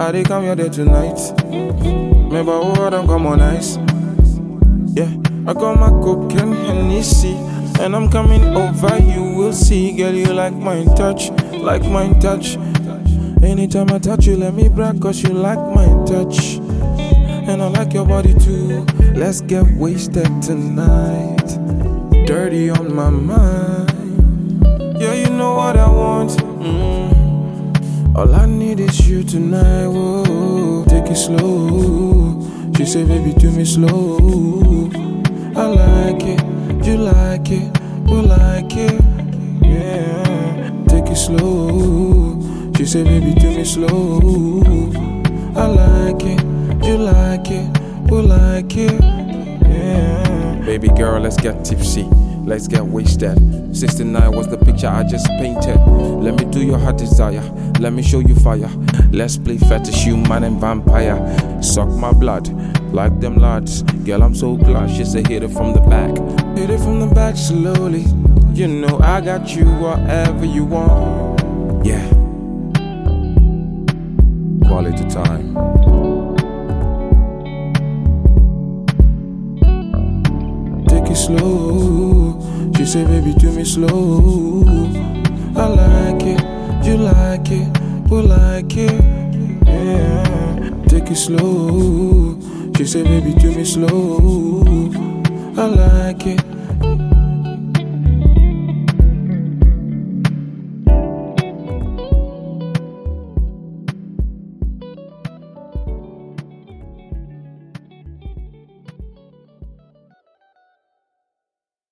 I dey come here there tonight. Remember what I'm come on ice. Yeah, I got my coke and Hennessy, and I'm coming over, you will see. Girl, you like my touch, like my touch. Anytime I touch you, let me brag, cause you like my touch. And I like your body too. Let's get wasted tonight. Dirty on my mind. Yeah, you know what I want. All I need is you tonight. Whoa, take it slow. She said, baby, do me slow. I like it, you like it, you like it. Yeah, take it slow. She said, baby, do me slow. I like it, you like it, you like it. Yeah. Baby girl, let's get tipsy, let's get wasted. 69 was the picture I just painted. Let me do your heart desire, let me show you fire. Let's play fetish, human and vampire. Suck my blood, like them lads. Girl, I'm so glad she said hit it from the back. Hit it from the back slowly. You know I got you whatever you want. Yeah. Quality time. Take it slow. She said, baby, do me slow. I like it, you like it, you like it. Yeah, take it slow. She said, baby, do me slow. I like it,